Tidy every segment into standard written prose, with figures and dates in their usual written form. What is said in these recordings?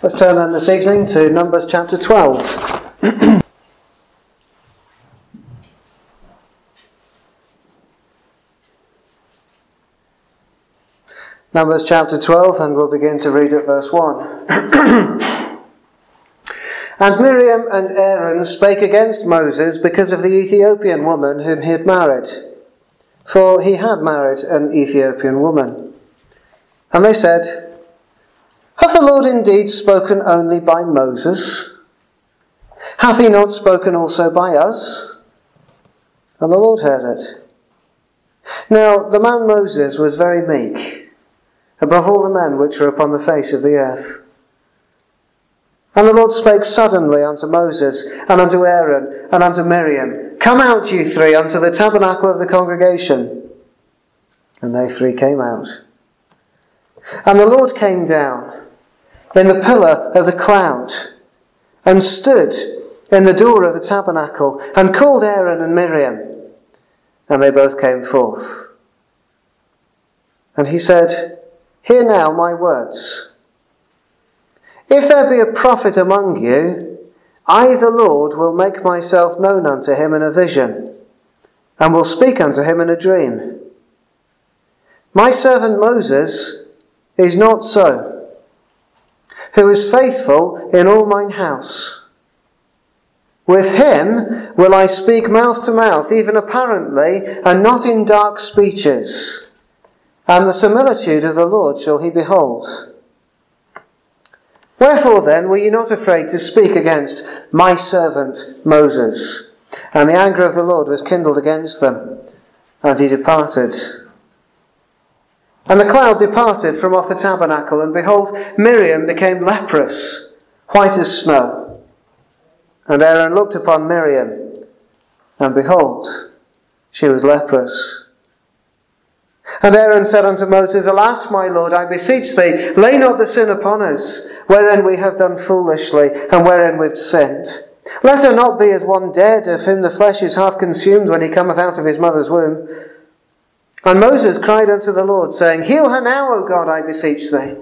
Let's turn then this evening to Numbers chapter 12. Numbers chapter 12, and we'll begin to read at verse 1. And Miriam and Aaron spake against Moses because of the Ethiopian woman whom he had married, for he had married an Ethiopian woman. And they said, Hath the Lord indeed spoken only by Moses? Hath he not spoken also by us? And the Lord heard it. Now the man Moses was very meek, above all the men which are upon the face of the earth. And the Lord spake suddenly unto Moses, and unto Aaron, and unto Miriam, Come out, you three, unto the tabernacle of the congregation. And they three came out. And the Lord came down in the pillar of the cloud, and stood in the door of the tabernacle, and called Aaron and Miriam. And they both came forth. And he said, Hear now my words. If there be a prophet among you, I, the Lord, will make myself known unto him in a vision, and will speak unto him in a dream. My servant Moses is not so, who is faithful in all mine house. With him will I speak mouth to mouth, even apparently, and not in dark speeches. And the similitude of the Lord shall he behold. Wherefore then were ye not afraid to speak against my servant Moses? And the anger of the Lord was kindled against them, and he departed. And the cloud departed from off the tabernacle, and behold, Miriam became leprous, white as snow. And Aaron looked upon Miriam, and behold, she was leprous. And Aaron said unto Moses, Alas, my Lord, I beseech thee, lay not the sin upon us, wherein we have done foolishly, and wherein we've sinned. Let her not be as one dead, of whom the flesh is half consumed when he cometh out of his mother's womb. And Moses cried unto the Lord, saying, Heal her now, O God, I beseech thee.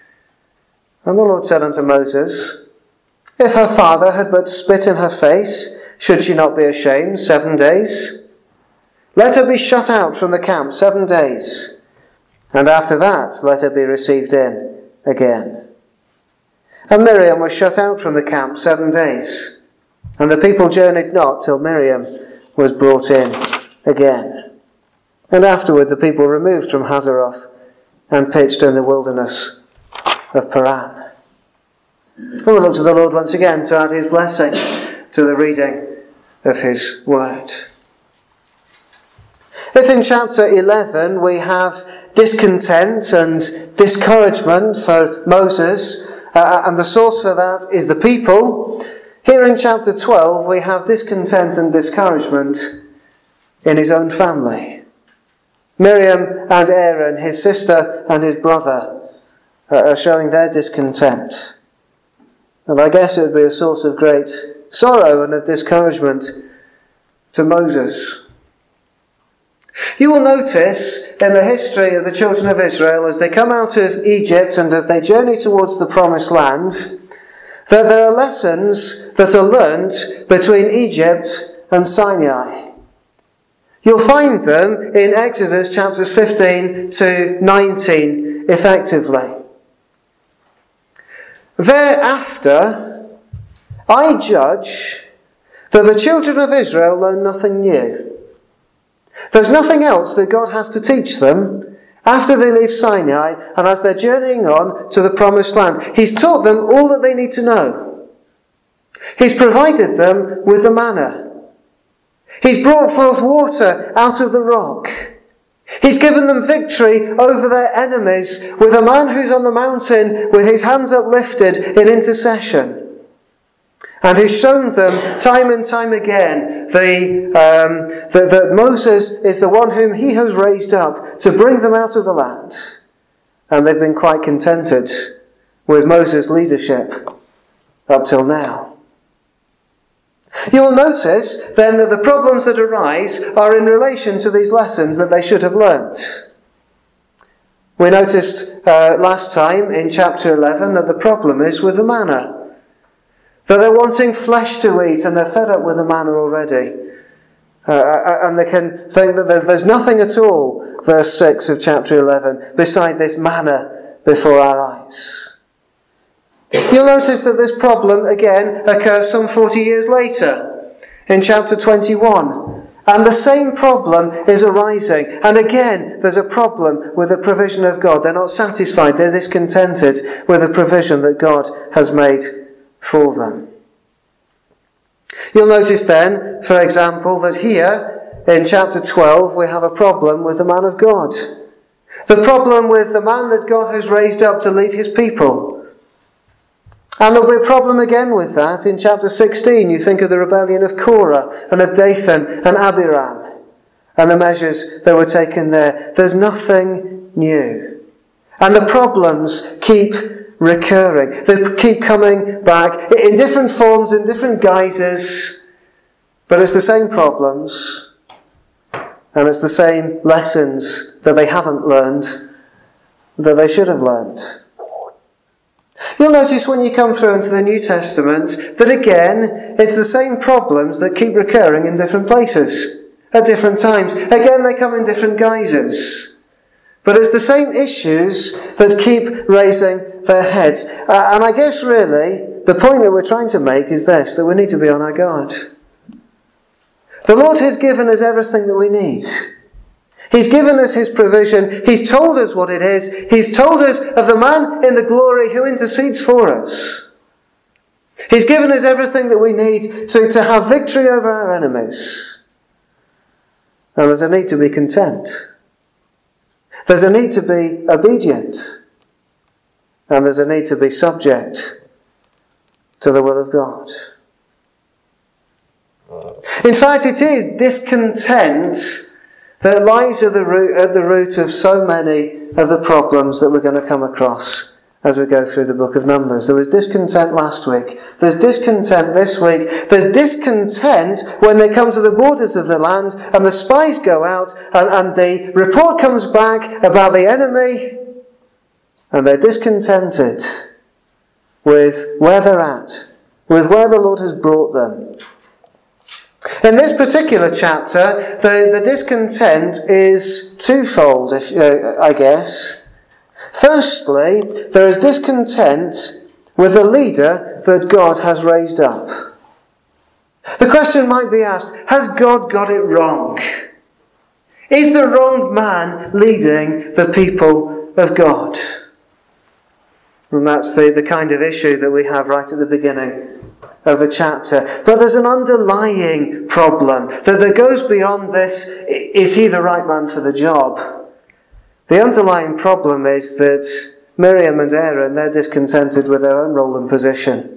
And the Lord said unto Moses, If her father had but spit in her face, should she not be ashamed 7 days? Let her be shut out from the camp 7 days, and after that let her be received in again. And Miriam was shut out from the camp 7 days, and the people journeyed not till Miriam was brought in again. And afterward the people removed from Hazeroth and pitched in the wilderness of Paran. And we'll look to the Lord once again to add his blessing to the reading of his word. If in chapter 11 we have discontent and discouragement for Moses, and the source for that is the people, here in chapter 12 we have discontent and discouragement in his own family. Miriam and Aaron, his sister and his brother, are showing their discontent. And I guess it would be a source of great sorrow and of discouragement to Moses. You will notice in the history of the children of Israel as they come out of Egypt and as they journey towards the promised land, that there are lessons that are learnt between Egypt and Sinai. You'll find them in Exodus chapters 15 to 19 effectively. Thereafter, I judge that the children of Israel learn nothing new. There's nothing else that God has to teach them after they leave Sinai and as they're journeying on to the promised land. He's taught them all that they need to know. He's provided them with the manna. He's brought forth water out of the rock. He's given them victory over their enemies with a man who's on the mountain with his hands uplifted in intercession. And he's shown them time and time again that Moses is the one whom he has raised up to bring them out of the land. And they've been quite contented with Moses' leadership up till now. You will notice then that the problems that arise are in relation to these lessons that they should have learnt. We noticed last time in chapter 11 that the problem is with the manna. That they're wanting flesh to eat and they're fed up with the manna already. And they can think that there's nothing at all, verse 6 of chapter 11, beside this manna before our eyes. You'll notice that this problem again occurs some 40 years later in chapter 21. And the same problem is arising. And again, there's a problem with the provision of God. They're not satisfied. They're discontented with the provision that God has made for them. You'll notice then, for example, that here in chapter 12 we have a problem with the man of God. The problem with the man that God has raised up to lead his people. And there'll be a problem again with that in chapter 16. You think of the rebellion of Korah and of Dathan and Abiram and the measures that were taken there. There's nothing new. And the problems keep recurring. They keep coming back in different forms, in different guises. But it's the same problems. And it's the same lessons that they haven't learned that they should have learned. You'll notice when you come through into the New Testament that again, it's the same problems that keep recurring in different places, at different times. Again, they come in different guises. But it's the same issues that keep raising their heads. And I guess really, the point that we're trying to make is this, that we need to be on our guard. The Lord has given us everything that we need. He's given us his provision. He's told us what it is. He's told us of the man in the glory who intercedes for us. He's given us everything that we need to have victory over our enemies. And there's a need to be content. There's a need to be obedient. And there's a need to be subject to the will of God. In fact, it is discontent that lies at the root of so many of the problems that we're going to come across as we go through the book of Numbers. There was discontent last week. There's discontent this week. There's discontent when they come to the borders of the land and the spies go out and the report comes back about the enemy and they're discontented with where they're at, with where the Lord has brought them. In this particular chapter, the discontent is twofold, I guess. Firstly, there is discontent with the leader that God has raised up. The question might be asked, has God got it wrong? Is the wrong man leading the people of God? And that's the kind of issue that we have right at the beginning of the chapter. But there's an underlying problem that goes beyond this, is he the right man for the job? The underlying problem is that Miriam and Aaron, they're discontented with their own role and position.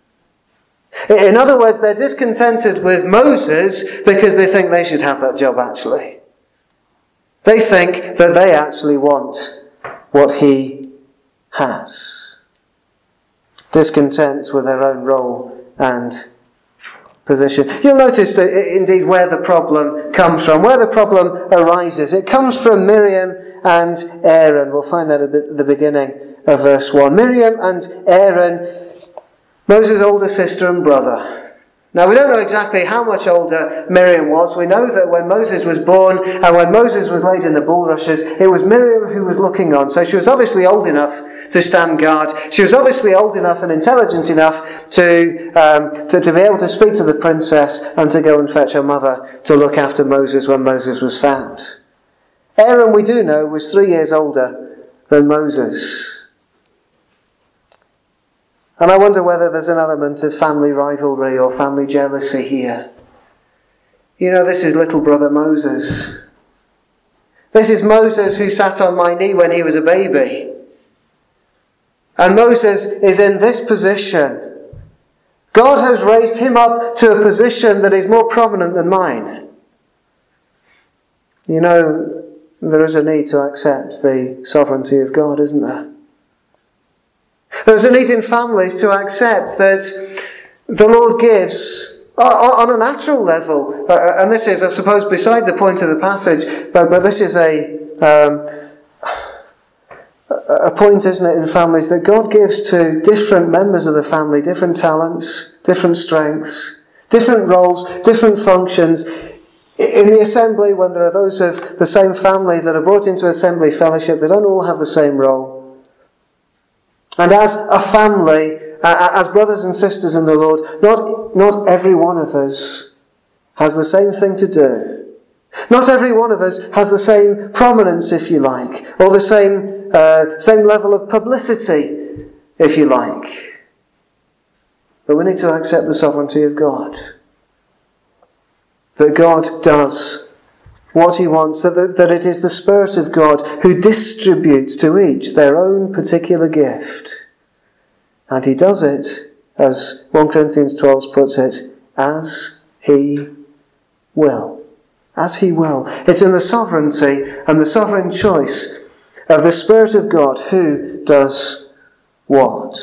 In other words, they're discontented with Moses because they think they should have that job actually. They think that they actually want what he has. Discontent with their own role and position. You'll notice indeed where the problem comes from, where the problem arises. It comes from Miriam and Aaron. We'll find that at the beginning of verse 1. Miriam and Aaron, Moses' older sister and brother. Now we don't know exactly how much older Miriam was. We know that when Moses was born and when Moses was laid in the bulrushes, it was Miriam who was looking on. So she was obviously old enough to stand guard. She was obviously old enough and intelligent enough to be able to speak to the princess and to go and fetch her mother to look after Moses when Moses was found. Aaron, we do know, was 3 years older than Moses. And I wonder whether there's an element of family rivalry or family jealousy here. You know, this is little brother Moses. This is Moses who sat on my knee when he was a baby. And Moses is in this position. God has raised him up to a position that is more prominent than mine. You know, there is a need to accept the sovereignty of God, isn't there? There's a need in families to accept that the Lord gives on a natural level, and this is, I suppose, beside the point of the passage, but this is a point, isn't it, in families, that God gives to different members of the family different talents, different strengths, different roles, different functions. In the assembly, when there are those of the same family that are brought into assembly fellowship, they don't all have the same role. And as a family, as brothers and sisters in the Lord, not every one of us has the same thing to do. Not every one of us has the same prominence, if you like, or the same level of publicity, if you like. But we need to accept the sovereignty of God. That God does what He wants, that it is the Spirit of God who distributes to each their own particular gift. And He does it, as 1 Corinthians 12 puts it, as He will. As He will. It's in the sovereignty and the sovereign choice of the Spirit of God who does what.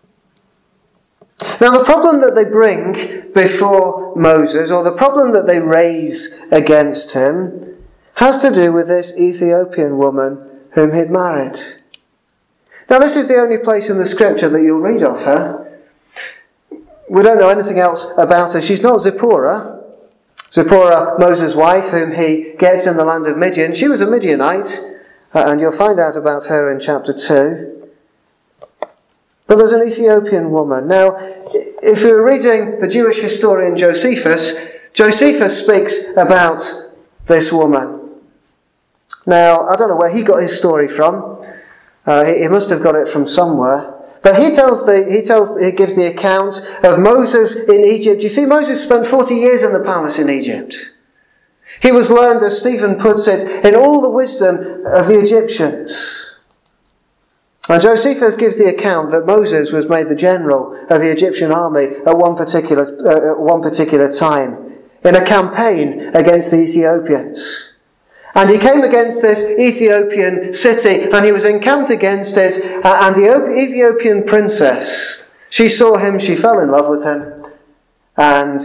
Now, the problem that they bring before Moses, or the problem that they raise against him, has to do with this Ethiopian woman whom he'd married. Now, this is the only place in the Scripture that you'll read of her. We don't know anything else about her. She's not Zipporah. Zipporah, Moses' wife, whom he gets in the land of Midian. She was a Midianite, and you'll find out about her in chapter 2. But there's an Ethiopian woman. Now, if you're reading the Jewish historian Josephus speaks about this woman. Now, I don't know where he got his story from. He must have got it from somewhere. But he gives the account of Moses in Egypt. You see, Moses spent 40 years in the palace in Egypt. He was learned, as Stephen puts it, in all the wisdom of the Egyptians. And Josephus gives the account that Moses was made the general of the Egyptian army at one particular time in a campaign against the Ethiopians. And he came against this Ethiopian city, and he was encamped against it, and the Ethiopian princess, she saw him, she fell in love with him, and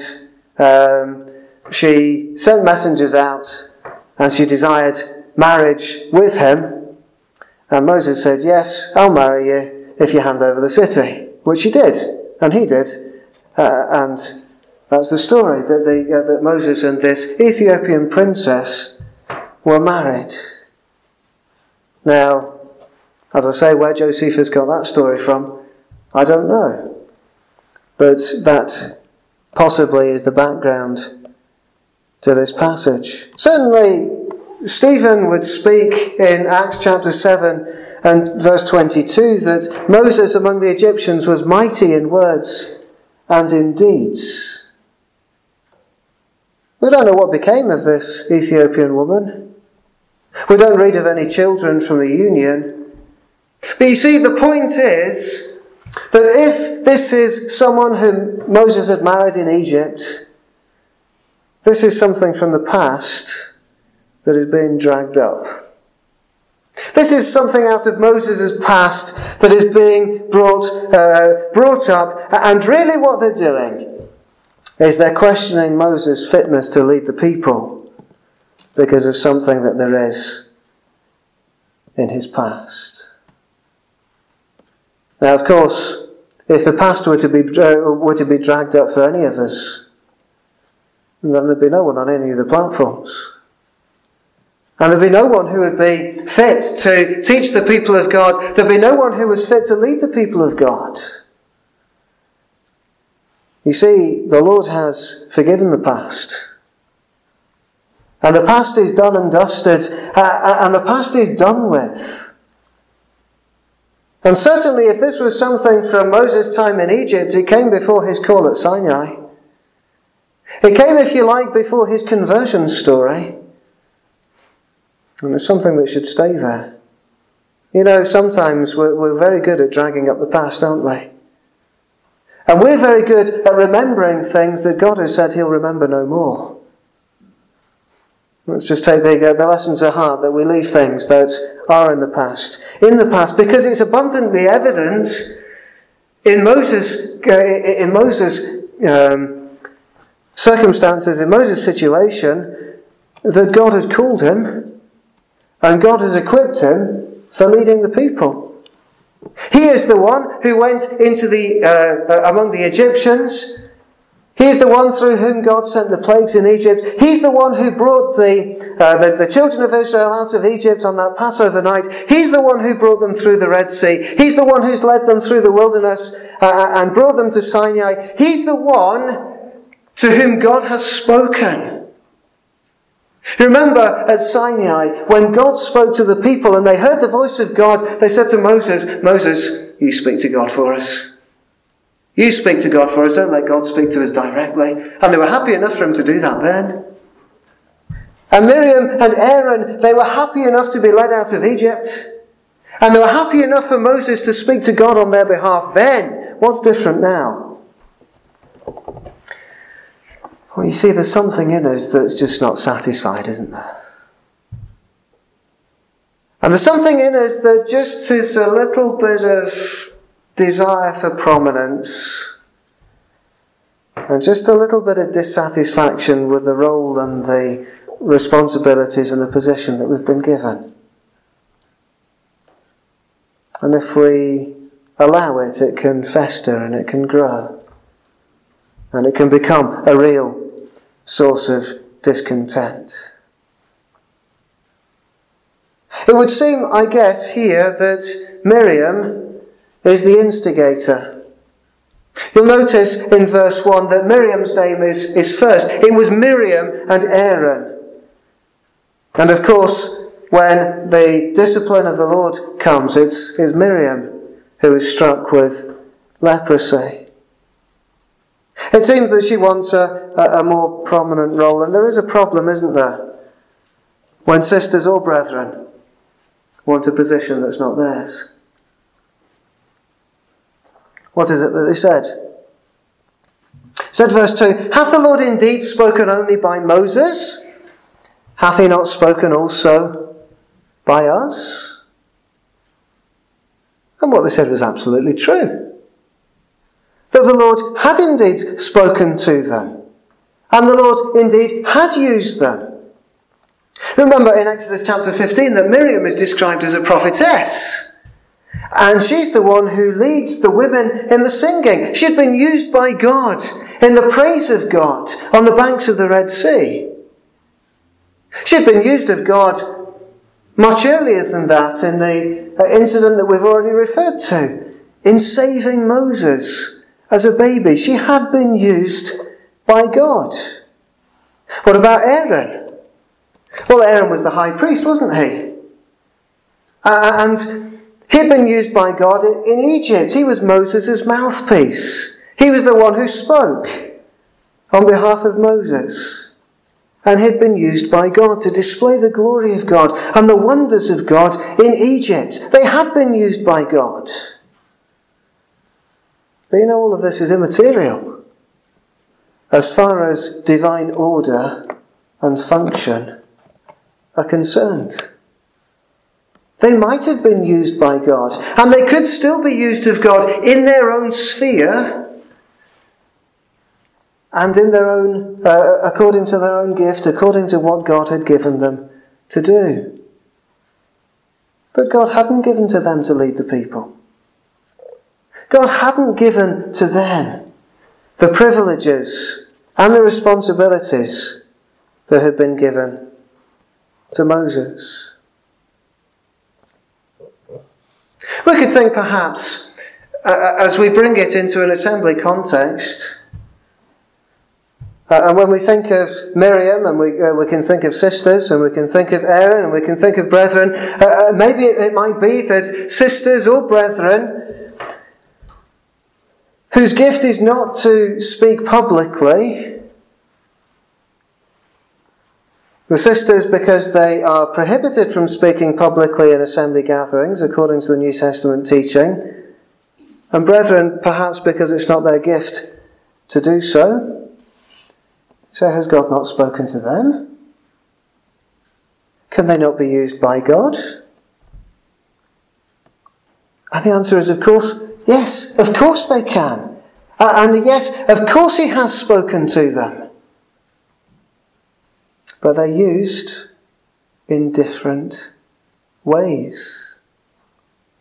she sent messengers out, and she desired marriage with him. And Moses said, yes, I'll marry you if you hand over the city, which he did, and he did, and that's the story, that Moses and this Ethiopian princess were married. Now, as I say, where Josephus got that story from, I don't know. But that possibly is the background to this passage. Certainly, Stephen would speak in Acts chapter 7 and verse 22 that Moses among the Egyptians was mighty in words and in deeds. We don't know what became of this Ethiopian woman. We don't read of any children from the union. But you see, the point is that if this is someone whom Moses had married in Egypt, this is something from the past that is being dragged up. This is something out of Moses' past that is being brought up, and really what they're doing is they're questioning Moses' fitness to lead the people because of something that there is in his past. Now, of course, if the past were to be dragged up for any of us, then there'd be no one on any of the platforms. And there'd be no one who would be fit to teach the people of God. There'd be no one who was fit to lead the people of God. You see, the Lord has forgiven the past. And the past is done and dusted, and the past is done with. And certainly if this was something from Moses' time in Egypt, it came before his call at Sinai. It came, if you like, before his conversion story. And it's something that should stay there. You know, sometimes we're very good at dragging up the past, aren't we? And we're very good at remembering things that God has said He'll remember no more. Let's just take the lesson to heart that we leave things that are in the past, because it's abundantly evident in Moses' circumstances, in Moses' situation, that God has called him and God has equipped him for leading the people. He is the one who went into among the Egyptians. He is the one through whom God sent the plagues in Egypt. He's the one who brought the children of Israel out of Egypt on that Passover night. He's the one who brought them through the Red Sea. He's the one who's led them through the wilderness and brought them to Sinai. He's the one to whom God has spoken. Remember at Sinai, when God spoke to the people and they heard the voice of God, they said to Moses, "Moses, you speak to God for us. You speak to God for us, don't let God speak to us directly." And they were happy enough for him to do that then. And Miriam and Aaron, they were happy enough to be led out of Egypt. And they were happy enough for Moses to speak to God on their behalf then. What's different now? Well, you see, there's something in us that's just not satisfied, isn't there? And there's something in us that just is a little bit of desire for prominence and just a little bit of dissatisfaction with the role and the responsibilities and the position that we've been given. And if we allow it, it can fester and it can grow and it can become a real source of discontent. It would seem, I guess, here that Miriam is the instigator. You'll notice in verse 1 that Miriam's name is first. It was Miriam and Aaron. And of course, when the discipline of the Lord comes, it's Miriam who is struck with leprosy. It seems that she wants a more prominent role, and there is a problem, isn't there? When sisters or brethren want a position that's not theirs. What is it that they said? Said verse 2, "Hath the Lord indeed spoken only by Moses? Hath he not spoken also by us?" And what they said was absolutely true. That the Lord had indeed spoken to them. And the Lord indeed had used them. Remember in Exodus chapter 15 that Miriam is described as a prophetess. And she's the one who leads the women in the singing. She had been used by God in the praise of God on the banks of the Red Sea. She had been used of God much earlier than that in the incident that we've already referred to, in saving Moses as a baby. She had been used by God. What about Aaron? Well, Aaron was the high priest, wasn't he? And he had been used by God in Egypt. He was Moses' mouthpiece. He was the one who spoke on behalf of Moses. And he had been used by God to display the glory of God and the wonders of God in Egypt. They had been used by God. But you know, all of this is immaterial as far as divine order and function are concerned. They might have been used by God, and they could still be used of God in their own sphere and in their own, according to their own gift, according to what God had given them to do. But God hadn't given to them to lead the people. God hadn't given to them the privileges and the responsibilities that had been given to Moses. We could think perhaps, as we bring it into an assembly context, and when we think of Miriam, and we can think of sisters, and we can think of Aaron, and we can think of brethren, maybe it might be that sisters or brethren whose gift is not to speak publicly, the sisters because they are prohibited from speaking publicly in assembly gatherings according to the New Testament teaching, and brethren perhaps because it's not their gift to do so. So has God not spoken to them? Can they not be used by God? And the answer is, of course, yes, of course they can. And yes, of course he has spoken to them. But they're used in different ways.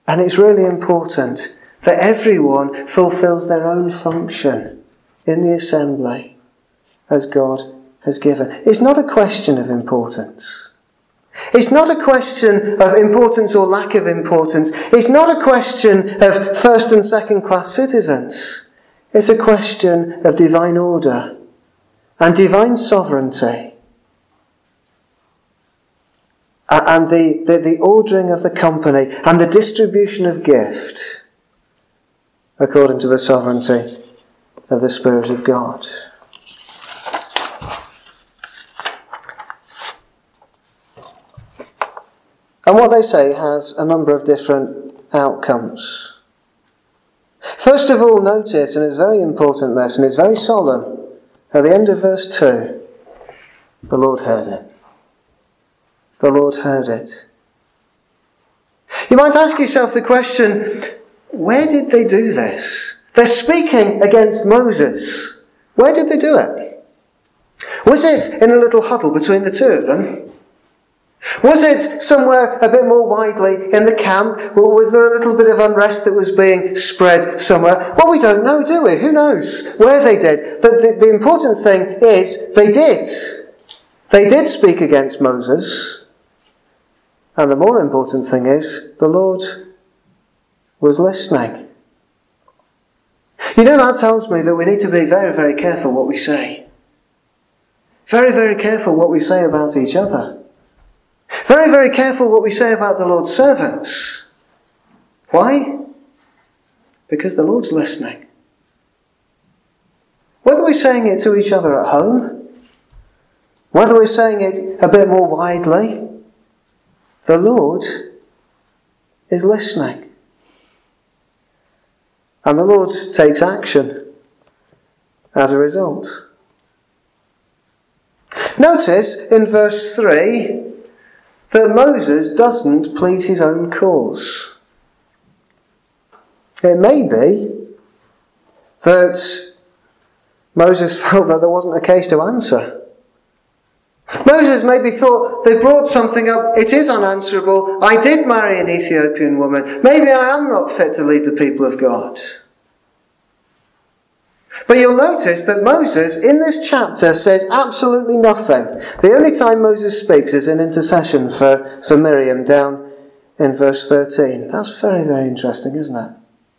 And it's really important that everyone fulfills their own function in the assembly as God has given. It's not a question of importance. It's not a question of importance or lack of importance. It's not a question of first and second class citizens. It's a question of divine order and divine sovereignty. And the ordering of the company and the distribution of gift according to the sovereignty of the Spirit of God. And what they say has a number of different outcomes. First of all, notice, and it's very important this, and it's very solemn, at the end of verse 2, the Lord heard it. The Lord heard it. You might ask yourself the question, where did they do this? They're speaking against Moses. Where did they do it? Was it in a little huddle between the two of them? Was it somewhere a bit more widely in the camp? Or was there a little bit of unrest that was being spread somewhere? Well, we don't know, do we? Who knows where they did? The important thing is they did. They did speak against Moses. And the more important thing is the Lord was listening. You know, that tells me that we need to be very, very careful what we say. Very, very careful what we say about each other. Very, very careful what we say about the Lord's servants. Why? Because the Lord's listening. Whether we're saying it to each other at home, whether we're saying it a bit more widely, the Lord is listening. And the Lord takes action as a result. Notice in verse 3 that Moses doesn't plead his own cause. It may be that Moses felt that there wasn't a case to answer. Moses maybe thought, they brought something up, it is unanswerable, I did marry an Ethiopian woman, maybe I am not fit to lead the people of God. But you'll notice that Moses, in this chapter, says absolutely nothing. The only time Moses speaks is in intercession for Miriam, down in verse 13. That's very, very interesting, isn't it?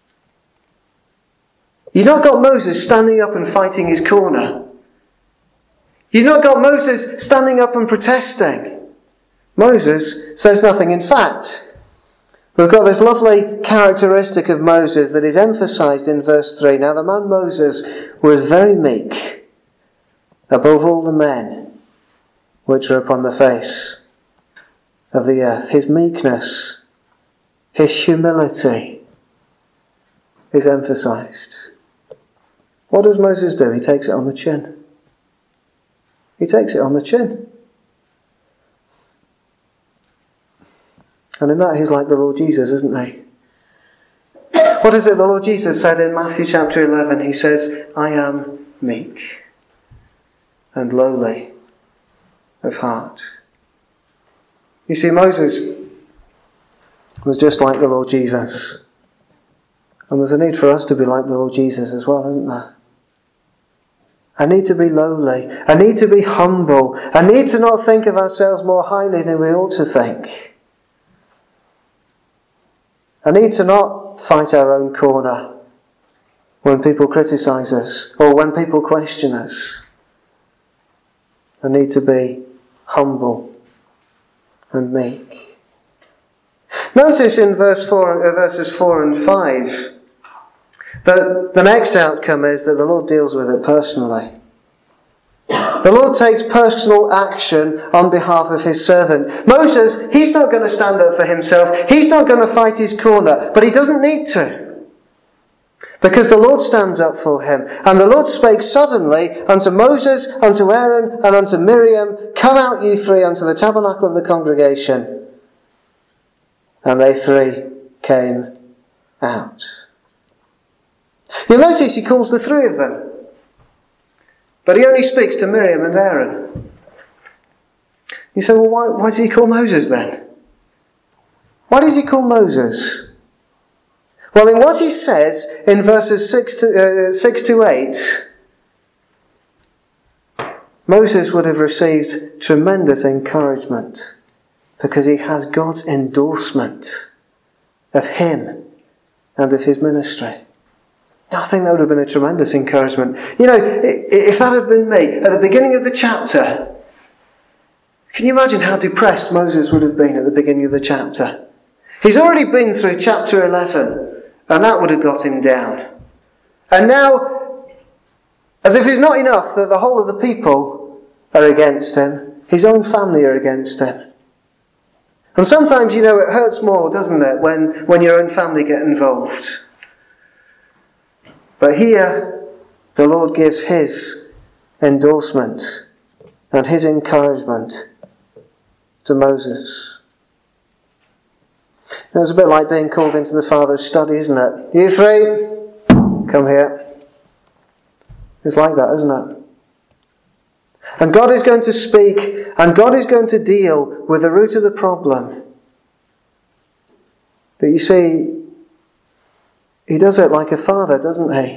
You've not got Moses standing up and fighting his corner. You've not got Moses standing up and protesting. Moses says nothing. In fact, we've got this lovely characteristic of Moses that is emphasized in verse 3. Now the man Moses was very meek, above all the men which are upon the face of the earth. His meekness, his humility is emphasized. What does Moses do? He takes it on the chin. He takes it on the chin. And in that he's like the Lord Jesus, isn't he? What is it the Lord Jesus said in Matthew chapter 11? He says, I am meek and lowly of heart. You see, Moses was just like the Lord Jesus. And there's a need for us to be like the Lord Jesus as well, isn't there? I need to be lowly. I need to be humble. I need to not think of ourselves more highly than we ought to think. I need to not fight our own corner when people criticise us or when people question us. I need to be humble and meek. Notice in verses 4 and 5 that the next outcome is that the Lord deals with it personally. The Lord takes personal action on behalf of his servant. Moses, he's not going to stand up for himself. He's not going to fight his corner, but he doesn't need to. Because the Lord stands up for him. And the Lord spake suddenly unto Moses, unto Aaron, and unto Miriam, Come out, ye three, unto the tabernacle of the congregation. And they three came out. You'll notice he calls the three of them. But he only speaks to Miriam and Aaron. You say, well, why does he call Moses then? Why does he call Moses? Well, in what he says in verses 6 to 8, Moses would have received tremendous encouragement because he has God's endorsement of him and of his ministry. Now, I think that would have been a tremendous encouragement. You know, if that had been me at the beginning of the chapter, can you imagine how depressed Moses would have been at the beginning of the chapter? He's already been through chapter 11, and that would have got him down. And now, as if it's not enough that the whole of the people are against him, his own family are against him. And sometimes, you know, it hurts more, doesn't it, when your own family get involved. But here, the Lord gives his endorsement and his encouragement to Moses. And it's a bit like being called into the Father's study, isn't it? You three, come here. It's like that, isn't it? And God is going to speak, and God is going to deal with the root of the problem. But you see, he does it like a father, doesn't he?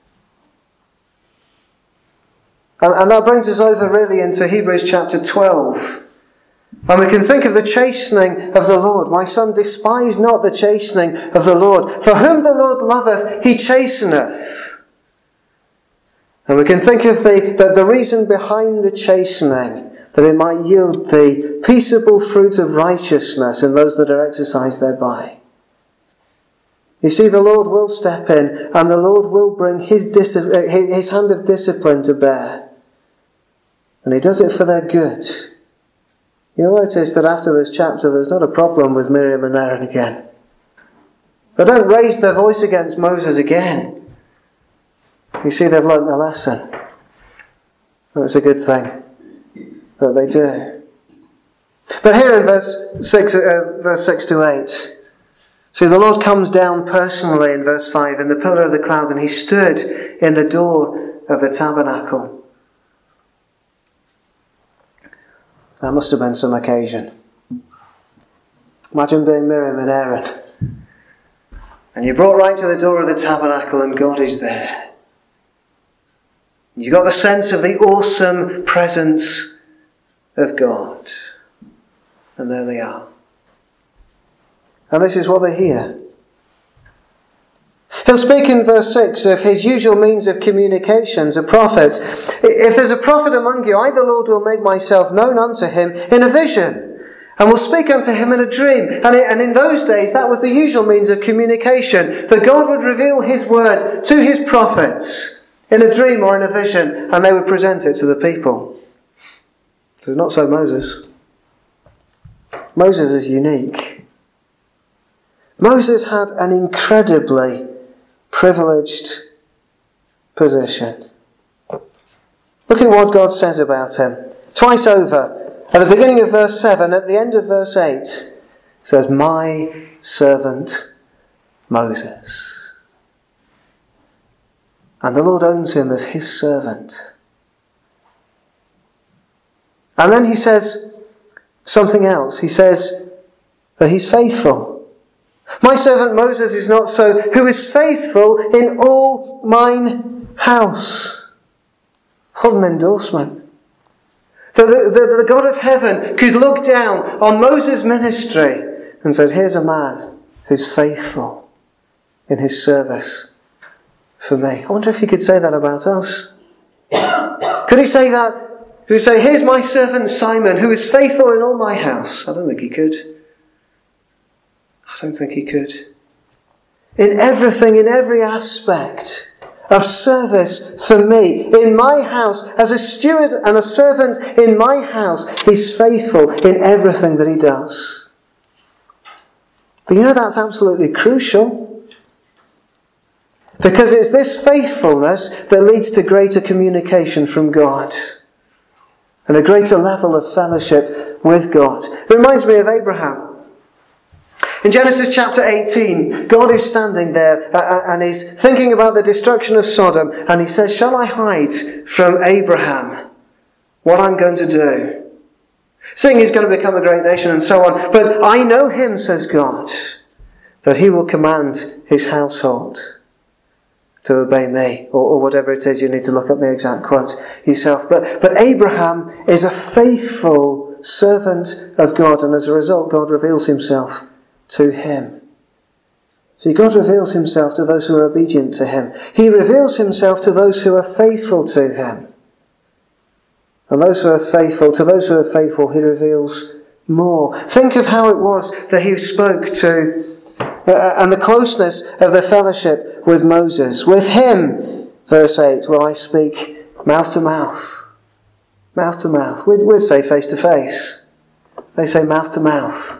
And that brings us over really into Hebrews chapter 12. And we can think of the chastening of the Lord. My son, despise not the chastening of the Lord. For whom the Lord loveth, he chasteneth. And we can think of the reason behind the chastening, that it might yield the peaceable fruit of righteousness in those that are exercised thereby. You see, the Lord will step in, and the Lord will bring his hand of discipline to bear. And he does it for their good. You'll notice that after this chapter, there's not a problem with Miriam and Aaron again. They don't raise their voice against Moses again. You see, they've learnt their lesson. And it's a good thing that they do. But here in verse 6 to 8, see, the Lord comes down personally in verse 5 in the pillar of the cloud, and he stood in the door of the tabernacle. That must have been some occasion. Imagine being Miriam and Aaron. And you're brought right to the door of the tabernacle and God is there. You got the sense of the awesome presence of God. And there they are. And this is what they hear. He'll speak in verse 6 of his usual means of communication to prophets. If there's a prophet among you, I, the Lord, will make myself known unto him in a vision, and will speak unto him in a dream. And in those days, that was the usual means of communication, that God would reveal his word to his prophets in a dream or in a vision, and they would present it to the people. So not so Moses. Moses is unique. Moses had an incredibly privileged position. Look at what God says about him. Twice over, at the beginning of verse 7, at the end of verse 8, it says, my servant Moses. And the Lord owns him as his servant. And then he says something else. He says that he's faithful. My servant Moses is not so, who is faithful in all mine house. What an endorsement. The God of heaven could look down on Moses' ministry and said, here's a man who's faithful in his service for me. I wonder if he could say that about us. Could he say that? Could he say, here's my servant Simon, who is faithful in all my house? I don't think he could. I don't think he could. In everything, in every aspect of service for me, in my house, as a steward and a servant in my house, he's faithful in everything that he does. But you know, that's absolutely crucial. Because it's this faithfulness that leads to greater communication from God and a greater level of fellowship with God. It reminds me of Abraham. In Genesis chapter 18, God is standing there and he's thinking about the destruction of Sodom, and he says, shall I hide from Abraham what I'm going to do? Seeing he's going to become a great nation and so on. But I know him, says God, that he will command his household to obey me, or whatever it is. You need to look up the exact quote yourself. But Abraham is a faithful servant of God, and as a result, God reveals himself to him. See, God reveals himself to those who are obedient to him. He reveals himself to those who are faithful to him. And to those who are faithful, he reveals more. Think of how it was that he spoke to, and the closeness of the fellowship with Moses. With him, verse 8, will I speak mouth to mouth. Mouth to mouth. We'd say face to face. They say mouth to mouth.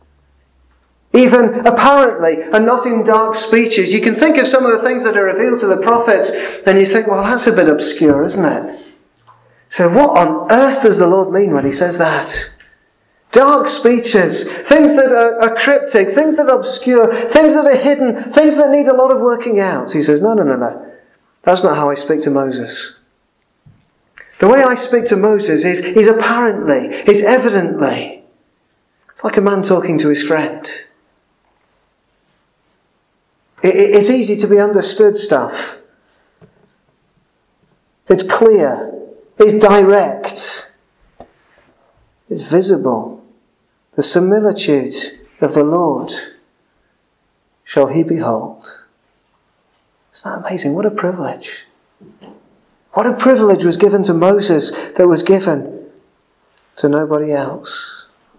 Even apparently, and not in dark speeches. You can think of some of the things that are revealed to the prophets, and you think, well, that's a bit obscure, isn't it? So what on earth does the Lord mean when he says that? Dark speeches, things that are cryptic, things that are obscure, things that are hidden, things that need a lot of working out. He says, no. That's not how I speak to Moses. The way I speak to Moses is apparently, is evidently. It's like a man talking to his friend. It's easy to be understood stuff. It's clear. It's direct. It's visible. The similitude of the Lord shall he behold. Isn't that amazing? What a privilege. What a privilege was given to Moses that was given to nobody else.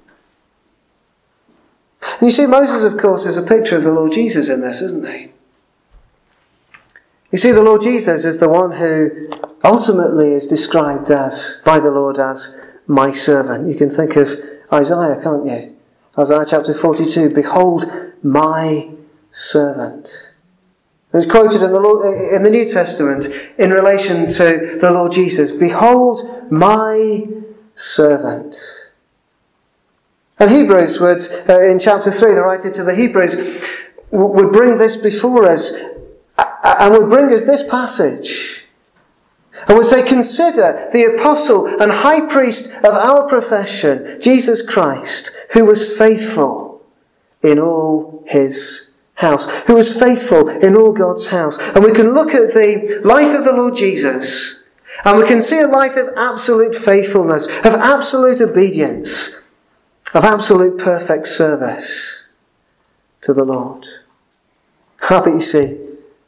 And you see, Moses, of course, is a picture of the Lord Jesus in this, isn't he? You see, the Lord Jesus is the one who ultimately is described by the Lord as my servant. You can think of Isaiah, can't you? Isaiah chapter 42, behold my servant. And it's quoted in the New Testament in relation to the Lord Jesus. Behold my servant. And Hebrews would, in chapter 3, the writer to the Hebrews, would bring this before us and would bring us this passage. And would say, consider the apostle and high priest of our profession, Jesus Christ, who was faithful in all his house, who was faithful in all God's house. And we can look at the life of the Lord Jesus, and we can see a life of absolute faithfulness, of absolute obedience, of absolute perfect service to the Lord. But you see,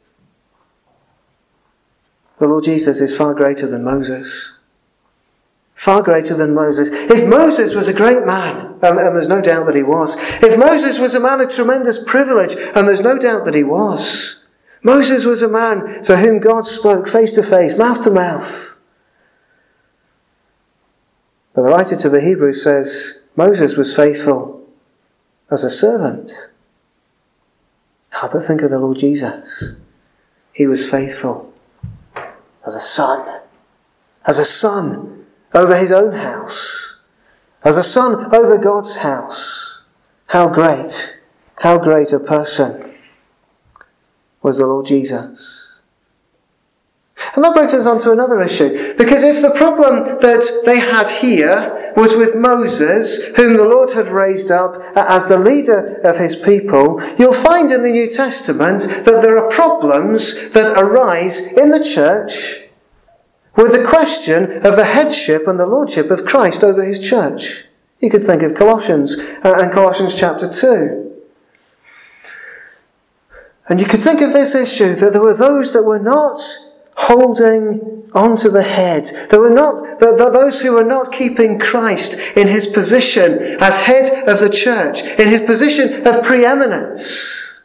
the Lord Jesus is far greater than Moses. Far greater than Moses. If Moses was a great man, and there's no doubt that he was, if Moses was a man of tremendous privilege, and there's no doubt that he was, Moses was a man to whom God spoke face to face, mouth to mouth. But the writer to the Hebrews says, Moses was faithful as a servant. But think of the Lord Jesus. He was faithful as a son. As a son over his own house. As a son over God's house. How great a person was the Lord Jesus. And that brings us on to another issue. Because if the problem that they had here was with Moses, whom the Lord had raised up as the leader of his people, you'll find in the New Testament that there are problems that arise in the church with the question of the headship and the lordship of Christ over his church. You could think of Colossians and Colossians chapter 2. And you could think of this issue that there were those that were not holding onto the head. There were not those who were not keeping Christ in his position as head of the church, in his position of preeminence.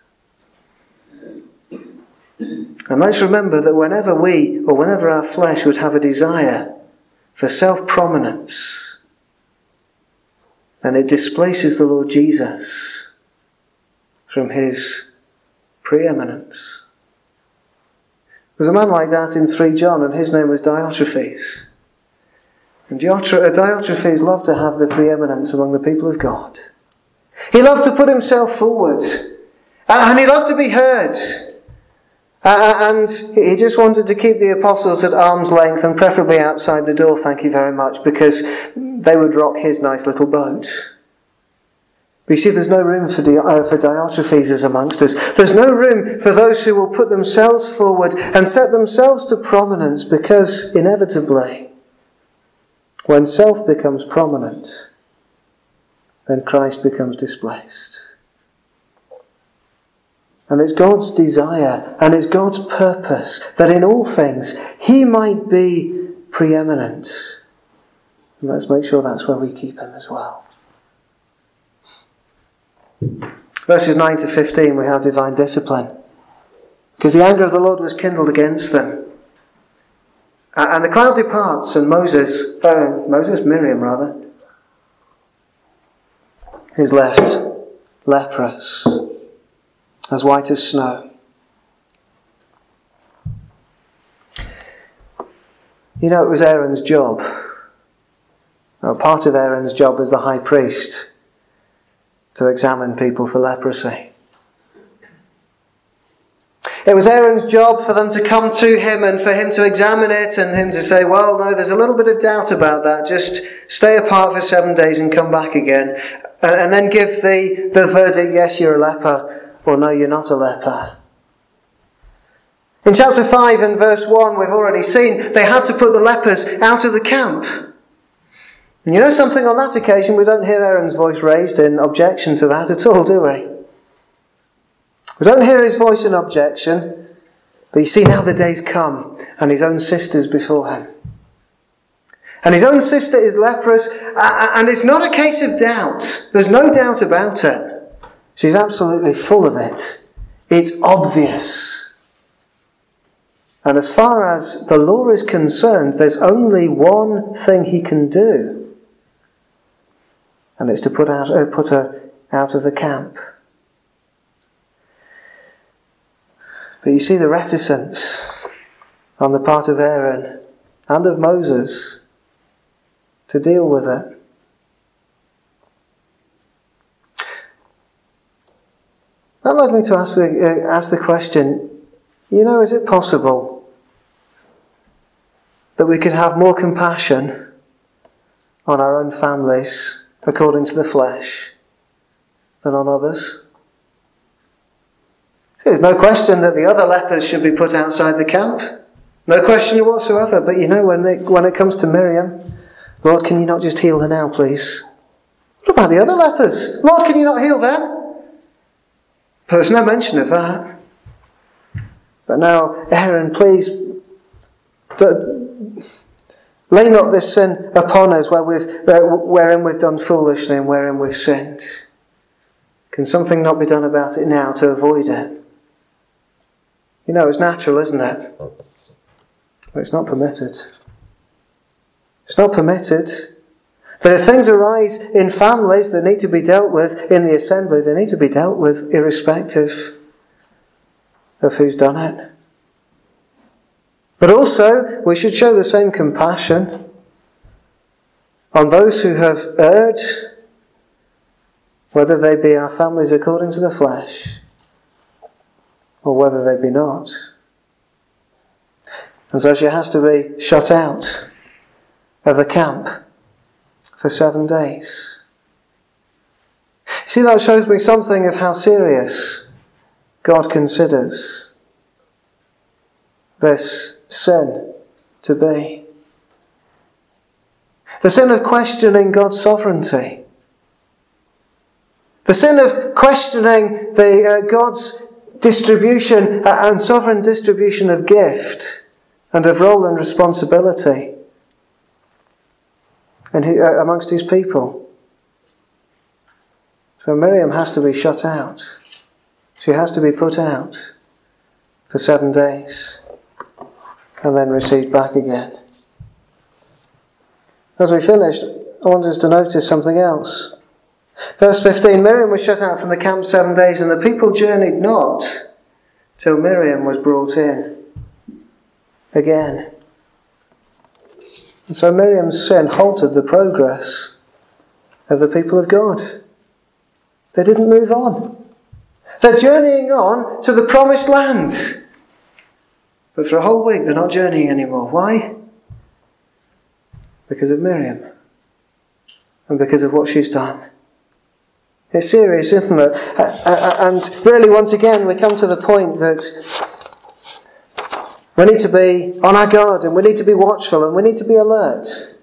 And let's remember that whenever our flesh would have a desire for self-prominence, then it displaces the Lord Jesus from his preeminence. There's a man like that in 3 John, and his name was Diotrephes. And Diotrephes loved to have the preeminence among the people of God. He loved to put himself forward. And he loved to be heard. And he just wanted to keep the apostles at arm's length and preferably outside the door, thank you very much, because they would rock his nice little boat. But you see, there's no room for Diotrephes amongst us. There's no room for those who will put themselves forward and set themselves to prominence, because inevitably, when self becomes prominent, then Christ becomes displaced. And it's God's desire and it's God's purpose that in all things He might be preeminent. And let's make sure that's where we keep Him as well. Verses 9 to 15, we have divine discipline. Because the anger of the Lord was kindled against them. And the cloud departs, and Miriam is left leprous, as white as snow. You know, it was Aaron's job. Well, part of Aaron's job as the high priest to examine people for leprosy. It was Aaron's job for them to come to him and for him to examine it and him to say, well, no, there's a little bit of doubt about that. Just stay apart for 7 days and come back again. And then give the verdict, yes, you're a leper, or no, you're not a leper. In chapter 5 and verse 1, we've already seen, they had to put the lepers out of the camp. And you know something, on that occasion, we don't hear Aaron's voice raised in objection to that at all, do we? We don't hear his voice in objection, but you see now the day's come and his own sister's before him. And his own sister is leprous, and it's not a case of doubt. There's no doubt about it. She's absolutely full of it. It's obvious. And as far as the law is concerned, there's only one thing he can do. And it's to put her out of the camp. But you see the reticence on the part of Aaron and of Moses to deal with it. That led me to ask the question, you know, is it possible that we could have more compassion on our own families according to the flesh than on others? See, there's no question that the other lepers should be put outside the camp. No question whatsoever. But you know, when it comes to Miriam, Lord, can you not just heal her now, please? What about the other lepers? Lord, can you not heal them? But there's no mention of that. But now, Aaron, please, lay not this sin upon us wherein we've done foolishly and wherein we've sinned. Can something not be done about it now to avoid it? You know, it's natural, isn't it? But it's not permitted. It's not permitted. That if things arise in families that need to be dealt with in the assembly, they need to be dealt with irrespective of who's done it. But also, we should show the same compassion on those who have erred, whether they be our families according to the flesh, or whether they be not. And so she has to be shut out of the camp for 7 days. See, that shows me something of how serious God considers this sin to be. The sin of questioning God's sovereignty. The sin of questioning God's distribution and sovereign distribution of gift and of role and responsibility amongst his people. So Miriam has to be shut out. She has to be put out for 7 days and then received back again. As we finished, I want us to notice something else. Verse 15, Miriam was shut out from the camp 7 days, and the people journeyed not till Miriam was brought in again. And so Miriam's sin halted the progress of the people of God. They didn't move on. They're journeying on to the promised land. But for a whole week they're not journeying anymore. Why? Because of Miriam. And because of what she's done It's serious, isn't it? And really, once again, we come to the point that we need to be on our guard, and we need to be watchful, and we need to be alert.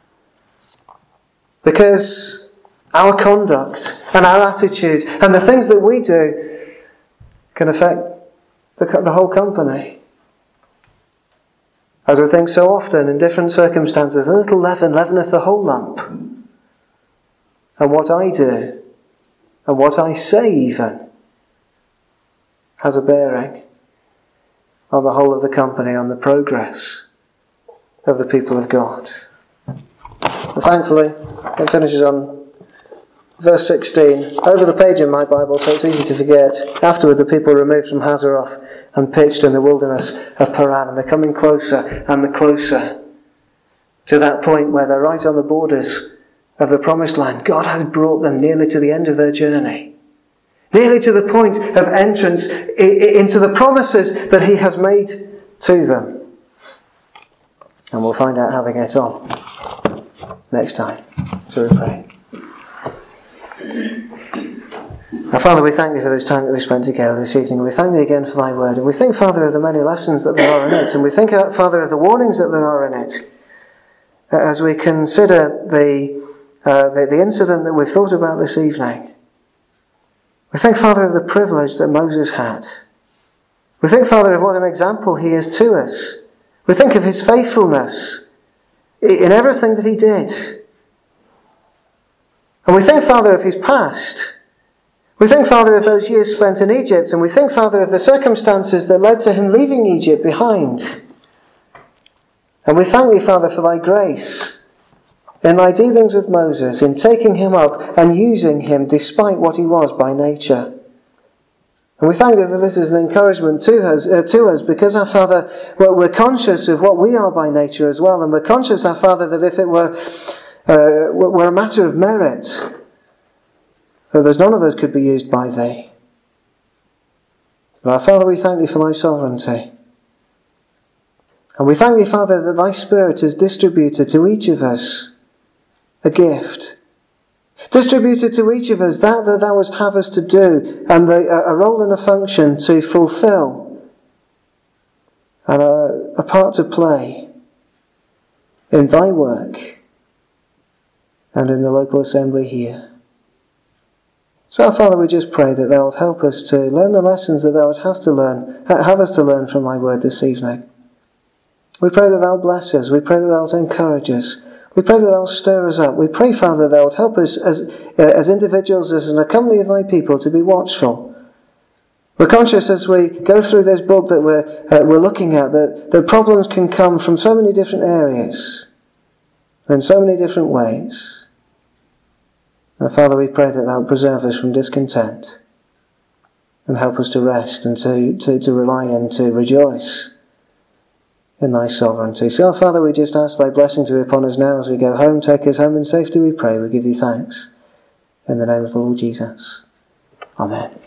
Because our conduct and our attitude and the things that we do can affect the whole company. As we think so often in different circumstances, a little leaven leaveneth the whole lump. And what I do, and what I say even, has a bearing on the whole of the company, on the progress of the people of God. But thankfully, it finishes on verse 16. Over the page in my Bible, so it's easy to forget. Afterward, the people were removed from Hazeroth and pitched in the wilderness of Paran. And they're coming closer and closer to that point where they're right on the borders of the promised land. God has brought them nearly to the end of their journey. Nearly to the point of entrance into the promises that He has made to them. And we'll find out how they get on next time. So we pray. Our Father, we thank Thee for this time that we spent together this evening. We thank Thee again for Thy word. And we think, Father, of the many lessons that there are in it. And we think, Father, of the warnings that there are in it. As we consider the incident that we've thought about this evening. We think, Father, of the privilege that Moses had. We think, Father, of what an example he is to us. We think of his faithfulness in everything that he did. And we think, Father, of his past. We think, Father, of those years spent in Egypt. And we think, Father, of the circumstances that led to him leaving Egypt behind. And we thank Thee, Father, for Thy grace in Thy dealings with Moses, in taking him up and using him despite what he was by nature. And we thank Thee that this is an encouragement to us because, our Father, we're conscious of what we are by nature as well. And we're conscious, our Father, that if it were a matter of merit, that there's none of us could be used by Thee. But our Father, we thank Thee for Thy sovereignty. And we thank Thee, Father, that Thy Spirit has distributed to each of us a gift. Distributed to each of us that Thou wouldst have us to do, and a role and a function to fulfill, and a part to play in Thy work and in the local assembly here. So, our Father, we just pray that Thou wilt help us to learn the lessons that Thou would have us to learn from Thy word this evening. We pray that Thou wilt bless us. We pray that Thou wilt encourage us. We pray that Thou wilt stir us up. We pray, Father, that Thou wilt help us as individuals, as an company of Thy people, to be watchful. We're conscious as we go through this book that we're looking at that problems can come from so many different areas and in so many different ways. And Father, we pray that Thou wilt preserve us from discontent and help us to rest and to rely and to rejoice in Thy sovereignty. So, Father, we just ask Thy blessing to be upon us now as we go home. Take us home in safety, we pray. We give Thee thanks. In the name of the Lord Jesus. Amen.